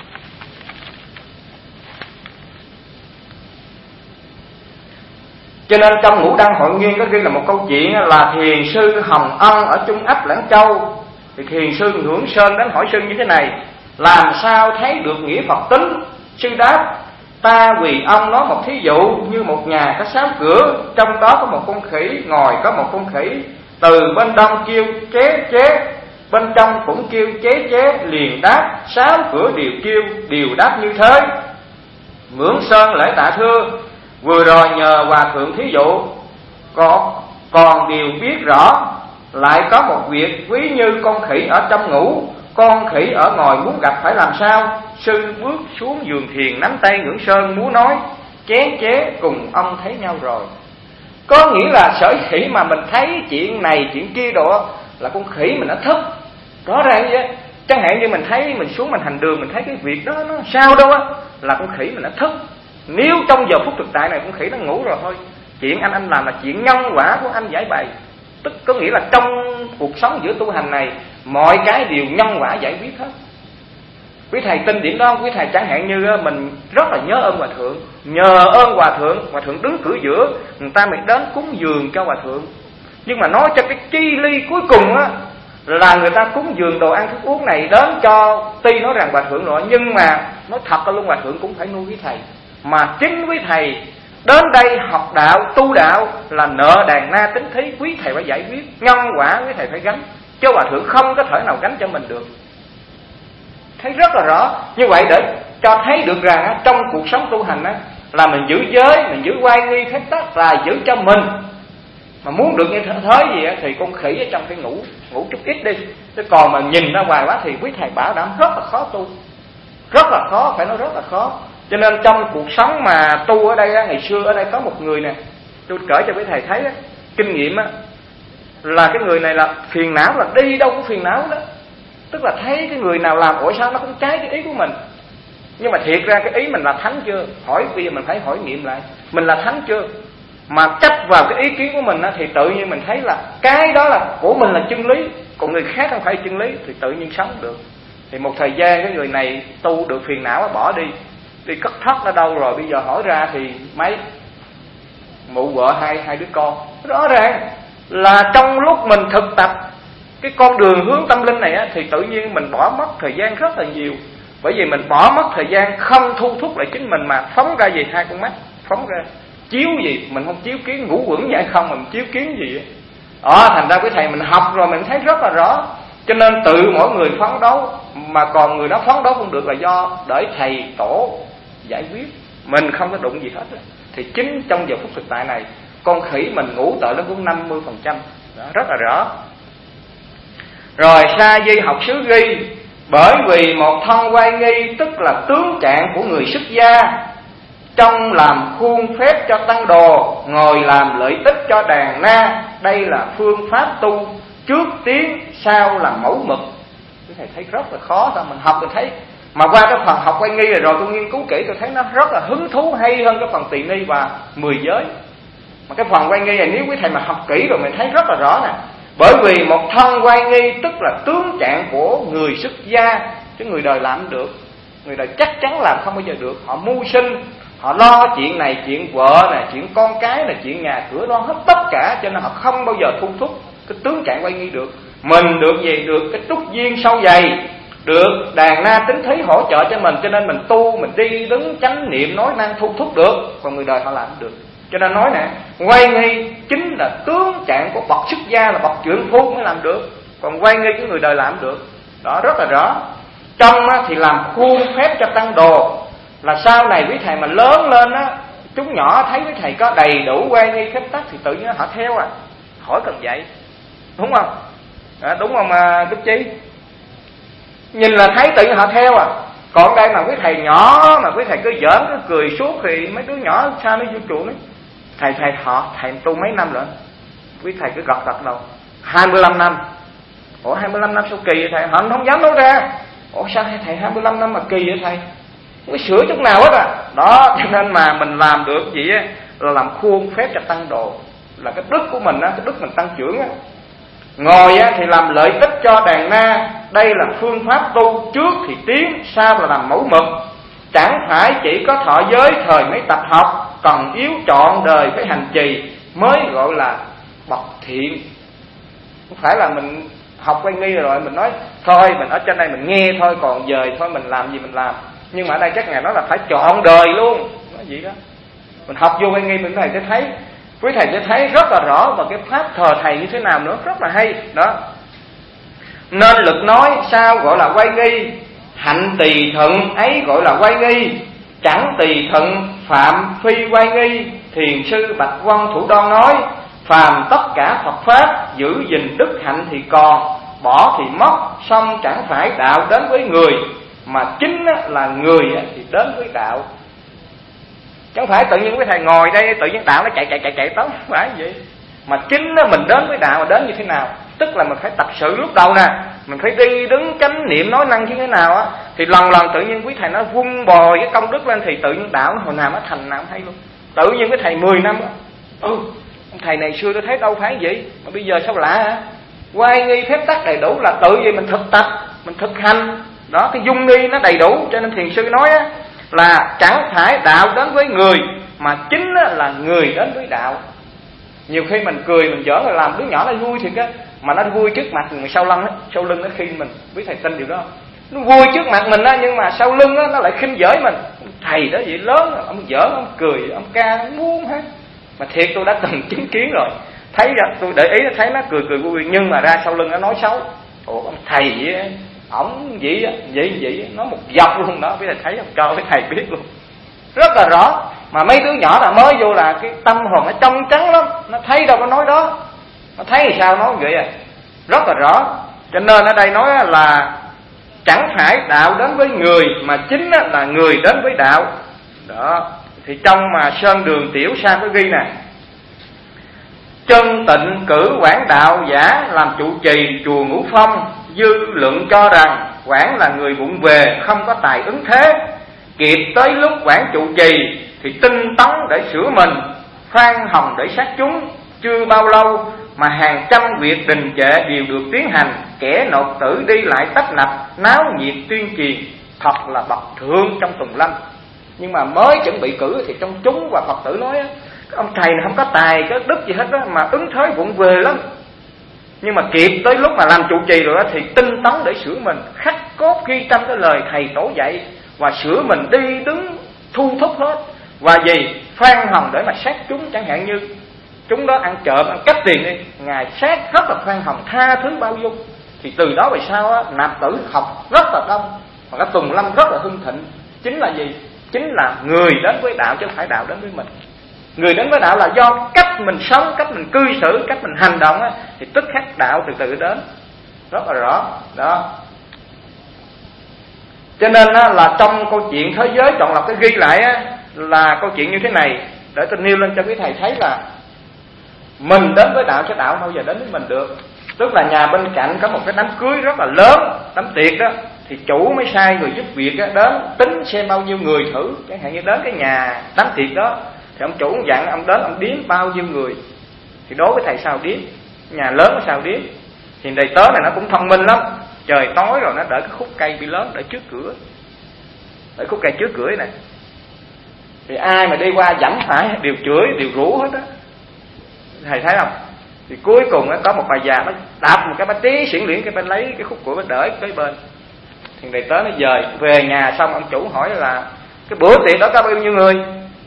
Cho nên trong Ngũ Đăng Hội Nguyên có ghi là một câu chuyện là thiền sư Hồng Ân ở Trung ấp Lãng Châu. Thì thiền sư Ngưỡng Sơn đến hỏi sư như thế này: làm sao thấy được nghĩa Phật tính? Sư đáp: ta vì ông nói một thí dụ như một nhà có 6 cửa, trong đó có một con khỉ, ngồi có một con khỉ, từ bên đông kêu chế chế, bên trong cũng kêu chế chế, liền đáp 6 cửa đều kêu, đều đáp như thế. Ngưỡng Sơn lễ tạ thưa: vừa rồi nhờ hòa thượng thí dụ, còn điều biết rõ, lại có một việc ví như con khỉ ở trong ngủ, con khỉ ở ngoài muốn gặp phải làm sao? Sư bước xuống giường thiền nắm tay Ngưỡng Sơn muốn nói: chế chế cùng ông thấy nhau rồi. Có nghĩa là sở khỉ mà mình thấy chuyện này chuyện kia đó là con khỉ mình nó thức. Rõ ràng vậy. Chẳng hạn như mình thấy mình xuống mình hành đường, mình thấy cái việc đó nó sao đâu á, là con khỉ mình nó thức. Nếu trong giờ phút thực tại này con khỉ nó ngủ rồi thôi, chuyện anh làm là chuyện nhân quả của anh giải bày. Tức có nghĩa là trong cuộc sống giữa tu hành này, mọi cái đều nhân quả giải quyết hết. Quý thầy tin điểm đó. Quý thầy chẳng hạn như mình rất là nhớ ơn hòa thượng, nhờ ơn hòa thượng đứng cửa giữa, người ta mới đến cúng dường cho hòa thượng. Nhưng mà nói cho cái chi ly cuối cùng á, là người ta cúng dường đồ ăn thức uống này đến cho, tuy nói rằng hòa thượng rồi, nhưng mà nói thật luôn, hòa thượng cũng phải nuôi quý thầy. Mà chính quý thầy đến đây học đạo, tu đạo là nợ đàn na tính thí, quý thầy phải giải quyết, nhân quả quý thầy phải gánh, chứ hòa thượng không có thể nào gánh cho mình được. Thấy rất là rõ. Như vậy để cho thấy được rằng trong cuộc sống tu hành là mình giữ giới, mình giữ oai nghi phép tắc là giữ cho mình. Mà muốn được như thế gì thì con khỉ ở trong cái ngủ chút ít đi. Chứ còn mà nhìn ra ngoài quá thì quý thầy bảo đảm rất là khó tu. Rất là khó, phải nói rất là khó. Cho nên trong cuộc sống mà tu ở đây, ngày xưa ở đây có một người nè, tôi kể cho quý thầy thấy kinh nghiệm là cái người này là phiền não, là đi đâu cũng phiền não đó. Tức là thấy cái người nào làm ủa sao nó cũng trái cái ý của mình. Nhưng mà thiệt ra cái ý mình là thánh chưa? Hỏi bây giờ mình phải hỏi nghiệm lại, mình là thánh chưa? Mà chấp vào cái ý kiến của mình thì tự nhiên mình thấy là cái đó là của mình là chân lý, còn người khác không phải chân lý, thì tự nhiên sống được. Thì một thời gian cái người này tu được phiền não bỏ đi cất thất ở đâu rồi, bây giờ hỏi ra thì mấy mụ vợ hai đứa con. Rõ ràng là trong lúc mình thực tập cái con đường hướng tâm linh này thì tự nhiên mình bỏ mất thời gian rất là nhiều. Bởi vì mình bỏ mất thời gian không thu thúc lại chính mình, mà phóng ra gì? 2 con mắt phóng ra chiếu gì? Mình không chiếu kiến ngũ quẩn vậy không, mình chiếu kiến gì thành ra cái thầy mình học rồi mình thấy rất là rõ. Cho nên tự mỗi người phấn đấu, mà còn người đó phấn đấu không được là do để thầy tổ giải quyết, mình không có đụng gì hết. Thì chính trong giờ phút thực tại này, con khỉ mình ngủ tự nó cũng 50%, rất là rõ. Rồi Sa Di học xứ ghi: bởi vì một thân oai nghi, tức là tướng trạng của người xuất gia, trong làm khuôn phép cho tăng đồ, ngồi làm lợi ích cho đàn na. Đây là phương pháp tu, trước tiến sau là mẫu mực. Quý thầy thấy rất là khó, sao mình học mình thấy. Mà qua cái phần học quay nghi rồi tôi nghiên cứu kỹ, tôi thấy nó rất là hứng thú, hay hơn cái phần tỳ ni và 10 giới. Mà cái phần quay nghi này nếu quý thầy mà học kỹ rồi mình thấy rất là rõ nè. Bởi vì một thân quay nghi tức là tướng trạng của người xuất gia, chứ người đời làm không được. Người đời chắc chắn làm không bao giờ được. Họ mưu sinh, họ lo chuyện này, chuyện vợ này, chuyện con cái này, chuyện nhà cửa, lo hết tất cả, cho nên họ không bao giờ thu thúc cái tướng trạng quay nghi được. Mình được gì? Được cái túc duyên sâu dày, được đàn na tính thí hỗ trợ cho mình, cho nên mình tu, mình đi đứng chánh niệm nói năng thu thúc được. Còn người đời họ làm không được. Cho nên nói nè, quay nghi chính là tướng trạng của bậc xuất gia, là bậc trượng phu mới làm được. Còn quay nghi cái người đời làm được. Đó rất là rõ. Trong thì làm khuôn phép cho tăng đồ, là sau này quý thầy mà lớn lên á, chúng nhỏ thấy quý thầy có đầy đủ quay nghi phép tắc thì tự nhiên họ theo à, khỏi cần dạy, đúng không? Đúng không mà Đức Chi? Nhìn là thấy tự nhiên họ theo à. Còn đây mà quý thầy nhỏ mà quý thầy cứ giỡn cứ cười suốt thì mấy đứa nhỏ sao nó vô chùa nói thầy tu mấy năm rồi? Quý thầy cứ gật đầu 25 năm. Ủa 25 năm sao kỳ vậy thầy? Họ không dám nói ra. Ủa sao thầy 25 năm mà kỳ vậy thầy? Không có sửa chút nào hết à. Đó, cho nên mà mình làm được gì á, là làm khuôn phép cho tăng độ, là cái đức của mình á, cái đức mình tăng trưởng á. Ngồi á thì làm lợi ích cho đàn na. Đây là phương pháp tu, trước thì tiến, sau là làm mẫu mực. Chẳng phải chỉ có thọ giới thời mới tập học, còn yếu trọn đời phải hành trì mới gọi là bậc thiện. Không phải là mình học quay nghi rồi mình nói thôi mình ở trên đây mình nghe thôi, còn dời thôi mình làm gì mình làm. Nhưng mà ở đây các ngài nói là phải trọn đời luôn. Nói gì đó mình học vô quay nghi mình thầy sẽ thấy, quý thầy sẽ thấy rất là rõ. Và cái pháp thờ thầy như thế nào nữa rất là hay đó. Nên lực nói sao gọi là quay nghi, hạnh tỳ thuận ấy gọi là quay nghi. Chẳng tỳ thuận phạm phi quay nghi. Thiền sư Bạch Vân Thủ Đoan nói, phàm tất cả Phật pháp giữ gìn đức hạnh thì còn, bỏ thì mất, xong chẳng phải đạo đến với người, mà chính là người thì đến với đạo. Chẳng phải tự nhiên quý thầy ngồi đây tự nhiên đạo nó chạy tới, không phải vậy. Mà chính mình đến với đạo, mà đến như thế nào? Tức là mình phải tập sự lúc đầu nè, mình phải đi đứng chánh niệm nói năng như thế nào á, thì lần tự nhiên quý thầy nó vun bồi cái công đức lên, thì tự nhiên đạo nó hồi nào nó thành nào hay luôn. Tự nhiên cái thầy 10 năm á, ông thầy này xưa tôi thấy đâu phải vậy, mà bây giờ sao lạ hả? Quay nghi phép tắc đầy đủ là tự vì mình thực tập, mình thực hành đó, cái dung nghi nó đầy đủ. Cho nên thiền sư nói á, là chẳng phải đạo đến với người, mà chính là người đến với đạo. Nhiều khi mình cười mình giỡn là làm đứa nhỏ nó vui thiệt á, mà nó vui trước mặt mình, sau lưng nó khi mình, biết thầy tin điều đó không? Nó vui trước mặt mình á, nhưng mà sau lưng á nó lại khinh dỡi mình. Thầy đó vậy lớn, ông giỡn, ông cười, ông ca, ông muốn hết. Mà thiệt tôi đã từng chứng kiến rồi, thấy ra tôi để ý thấy nó cười vui, nhưng mà ra sau lưng nó nói xấu. Ủa ông thầy vậy, ổng vậy nó một dọc luôn đó, biết thầy thấy không? Cho cái thầy biết luôn, rất là rõ. Mà mấy đứa nhỏ là mới vô là cái tâm hồn nó trong trắng lắm, nó thấy đâu có nói đó, nó thấy thì sao nói vậy à, rất là rõ. Cho nên ở đây nói là chẳng phải đạo đến với người, mà chính là người đến với đạo đó. Thì trong mà Sơn Đường Tiểu Sa có ghi nè, chân tịnh cử quản đạo giả làm trụ trì chùa Ngũ Phong, dư luận cho rằng quản là người vụng về không có tài ứng thế, kịp tới lúc quản trụ trì thì tinh tấn để sửa mình, khoan hồng để sát chúng. Chưa bao lâu mà hàng trăm việc đình trệ đều được tiến hành, kẻ nộp tử đi lại tấp nập, náo nhiệt tuyên truyền, thật là bậc thượng trong tùng lâm. Nhưng mà mới chuẩn bị cử thì trong chúng và Phật tử nói ông thầy này không có tài có đức gì hết đó, mà ứng thế vụng về lắm. Nhưng mà kịp tới lúc mà làm trụ trì rồi đó, thì tinh tấn để sửa mình, khắc cốt ghi trong cái lời thầy tổ dạy, và sửa mình đi đứng thu thúc hết. Và gì? Khoan hồng để mà sát chúng. Chẳng hạn như chúng đó ăn trộm, ăn cắp tiền đi, ngài sát rất là khoan hồng, tha thứ bao dung. Thì từ đó về sau á, nạp tử học rất là đông, và cái tùng lâm rất là hưng thịnh. Chính là gì? Chính là người đến với đạo chứ không phải đạo đến với mình. Người đến với đạo là do cách mình sống, cách mình cư xử, cách mình hành động á, thì tức khắc đạo từ từ đến, rất là rõ đó. Cho nên á, là trong câu chuyện thế giới chọn lọc cái ghi lại á, là câu chuyện như thế này, để tôi nêu lên cho quý thầy thấy là mình đến với đạo, chứ đạo bao giờ đến với mình được. Tức là nhà bên cạnh có một cái đám cưới rất là lớn, đám tiệc đó, thì chủ mới sai người giúp việc đó, đến tính xem bao nhiêu người thử. Chẳng hạn như đến cái nhà đám tiệc đó, thì ông chủ dặn ông đến ông đếm bao nhiêu người. Thì đối với thầy sao đếm, nhà lớn có sao đếm. Thì đầy tớ này nó cũng thông minh lắm, trời tối rồi nó đợi cái khúc cây bị lớn để trước cửa, để khúc cây trước cửa này. Thì ai mà đi qua dẫm phải đều chửi, đều rủ hết á. Thầy thấy không? Thì cuối cùng có một bà già nó đạp một cái bánh tí xỉn liễn, cái bên lấy cái khúc củi bên đỡ tới bên. Thì đầy tớ nó dời về nhà, xong ông chủ hỏi là cái bữa tiệc đó có bao nhiêu người?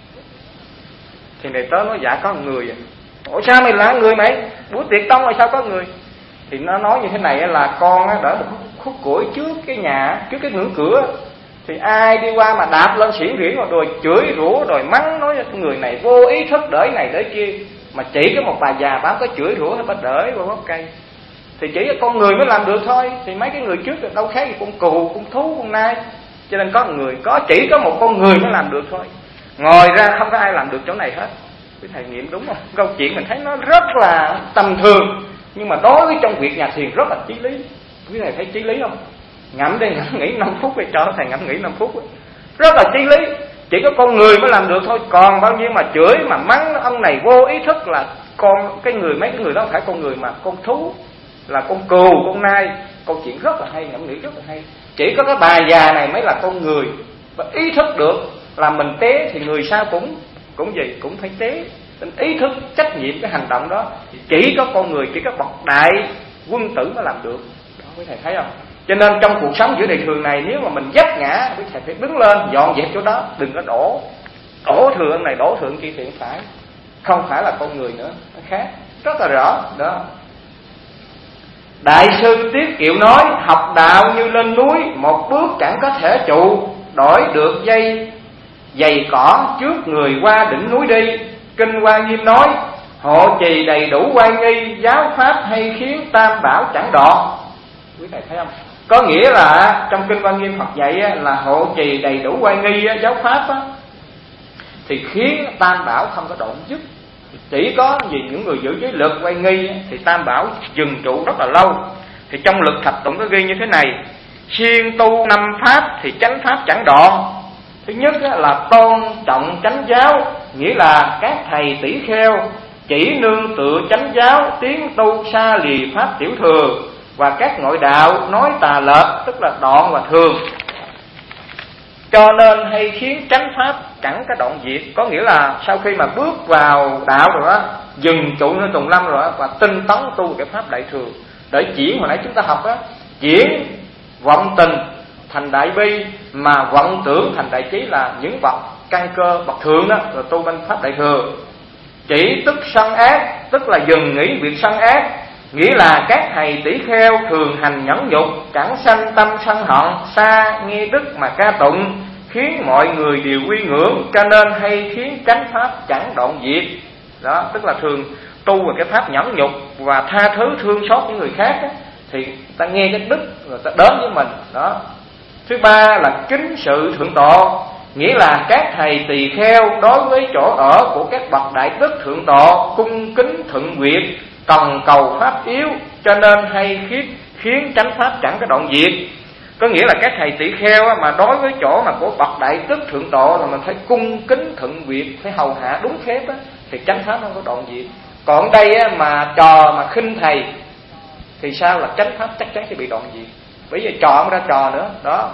Thì đầy tớ nói dạ có một người à. Ủa sao mày là người mày? Bữa tiệc tông rồi sao có người? Thì nó nói như thế này là con đỡ một khúc củi trước cái nhà, trước cái ngưỡng cửa. Thì ai đi qua mà đạp lên xỉn riễn rồi chửi rủa rồi mắng, nói cái người này vô ý thức đỡ này đỡ kia. Mà chỉ có một bà già bám có chửi rủa hay bà đỡ qua gốc cây. Thì chỉ có con người mới làm được thôi. Thì mấy cái người trước đâu khác gì con cừu, con thú, con nai. Cho nên có người, chỉ có một con người mới làm được thôi. Ngoài ra không có ai làm được chỗ này hết. Quý thầy nghiệm đúng không? Câu chuyện mình thấy nó rất là tầm thường, nhưng mà đối với trong việc nhà thiền rất là chí lý. Quý thầy thấy chí lý không? Ngẫm đi, ngẫm nghĩ 5 phút đi, cho thầy ngẫm nghĩ 5 phút. Rất là chí lý. Chỉ có con người mới làm được thôi. Còn bao nhiêu mà chửi mà mắng ông này vô ý thức là mấy cái người đó không phải con người mà con thú, là con cừu, con nai. Câu chuyện rất là hay, ngẫm nghĩ rất là hay. Chỉ có cái bà già này mới là con người và ý thức được là mình té thì người sao cũng phải té. Nên ý thức trách nhiệm cái hành động đó chỉ có con người, chỉ có bậc đại quân tử mới làm được. Đó quý thầy thấy không? Cho nên trong cuộc sống giữa đời thường này, nếu mà mình vấp ngã, quý thầy phải đứng lên dọn dẹp chỗ đó, đừng có đổ thừa này đổ thừa kia thì phải, không phải là con người nữa, nó khác rất là rõ đó. Đại sư Tiết Kiệu nói: học đạo như lên núi, một bước chẳng có thể trụ, đổi được giày cỏ trước người qua đỉnh núi đi. Kinh Hoa Nghiêm nói: hộ trì đầy đủ oai nghi, giáo pháp hay khiến tam bảo chẳng đọt. Quý thầy thấy không? Có nghĩa là trong Kinh Hoa Nghiêm Phật dạy là hộ trì đầy đủ oai nghi, giáo pháp thì khiến tam bảo không có đoạn dứt. Chỉ có vì những người giữ giới luật oai nghi thì tam bảo dừng trụ rất là lâu. Thì trong Lực Thập Tụng có ghi như thế này: siêng tu 5 pháp thì chánh pháp chẳng đoạn. Thứ nhất là tôn trọng chánh giáo, nghĩa là các thầy tỷ kheo chỉ nương tựa chánh giáo, tiến tu xa lìa pháp tiểu thừa, và các ngoại đạo nói tà lệch, tức là đoạn và thường. Cho nên hay khiến chánh pháp chẳng có đoạn diệt. Có nghĩa là sau khi mà bước vào đạo rồi đó, dừng trụ nơi tùng lâm rồi đó, và tinh tấn tu cái pháp đại thừa, để chuyển hồi nãy chúng ta học đó, chuyển vọng tình thành đại bi, mà vọng tưởng thành đại trí, là những bậc căn cơ bậc thượng đó, rồi tu bên pháp đại thừa. Chỉ tức sân ác, tức là dừng nghĩ việc sân ác, nghĩa là các thầy tỷ kheo thường hành nhẫn nhục, chẳng sanh tâm sân hận, xa nghe đức mà ca tụng, khiến mọi người đều quy ngưỡng, cho nên hay khiến chánh pháp chẳng đoạn diệt. Đó, tức là thường tu về cái pháp nhẫn nhục và tha thứ thương xót những người khác đó, thì ta nghe cái đức rồi ta đến với mình đó. Thứ ba là kính sự thượng tọa, nghĩa là các thầy tỳ kheo đối với chỗ ở của các bậc đại đức thượng tọa cung kính thuận việc, cần cầu pháp yếu, cho nên hay khiến chánh pháp chẳng có đoạn diệt. Có nghĩa là các thầy tỷ kheo mà đối với chỗ mà của bậc đại đức thượng tọa là mình phải cung kính thuận việc, phải hầu hạ đúng phép á, thì chánh pháp không có đoạn diệt. Còn đây á, mà trò mà khinh thầy thì sao, là chánh pháp chắc chắn sẽ bị đoạn diệt. Bởi vì trò không ra trò nữa đó.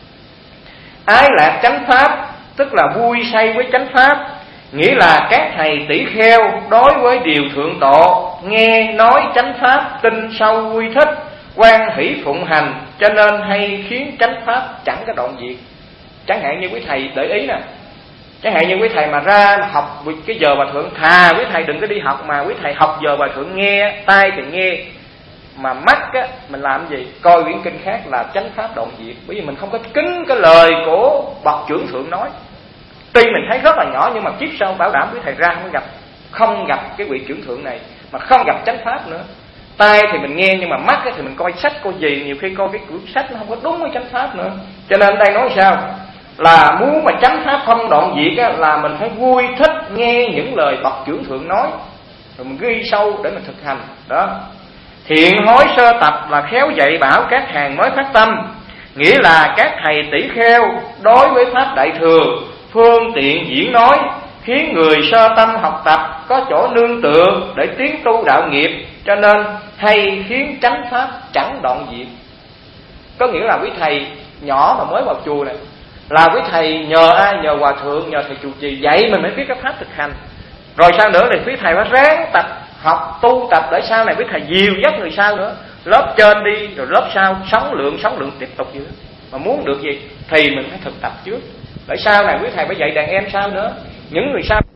Ái lạc chánh pháp, tức là vui say với chánh pháp, nghĩa là các thầy tỷ kheo đối với điều thượng tọa nghe nói chánh pháp tin sâu vui thích, quan hỷ phụng hành, cho nên hay khiến chánh pháp chẳng có đoạn diệt. Chẳng hạn như quý thầy để ý nè, chẳng hạn như quý thầy mà ra học cái giờ Hòa Thượng, thà quý thầy đừng có đi học, mà quý thầy học giờ Hòa Thượng nghe, tai thì nghe, mà mắt á mình làm gì, coi quyển kinh khác, là chánh pháp đoạn diệt. Bởi vì mình không có kính cái lời của bậc trưởng thượng nói. Tuy mình thấy rất là nhỏ, nhưng mà kiếp sau bảo đảm quý thầy ra không gặp cái vị trưởng thượng này, mà không gặp chánh pháp nữa. Tai thì mình nghe, nhưng mà mắt thì mình coi sách coi gì, nhiều khi coi cái quyển sách nó không có đúng với chánh pháp nữa. Cho nên đây nói sao, là muốn mà chánh pháp không đoạn diệt á, là mình phải vui thích nghe những lời bậc trưởng thượng nói, rồi mình ghi sâu để mình thực hành đó. Thiện hối sơ tập là khéo dạy bảo các hàng mới phát tâm, nghĩa là các thầy tỷ kheo đối với pháp đại thừa phương tiện diễn nói, khiến người sơ tâm học tập có chỗ nương tựa để tiến tu đạo nghiệp, cho nên hay khiến chánh pháp chẳng đoạn diệt. Có nghĩa là quý thầy nhỏ mà mới vào chùa này, là quý thầy nhờ ai? Nhờ hòa thượng, nhờ thầy trụ trì dạy mình mới biết cái pháp thực hành. Rồi sao nữa thì quý thầy phải ráng tập học tu tập để sau này quý thầy dìu dắt người sau nữa. Lớp trên đi rồi lớp sau sống lượng tiếp tục vậy đó. Mà muốn được gì thì mình phải thực tập trước, để sau này quý thầy phải dạy đàn em sau nữa, những người sau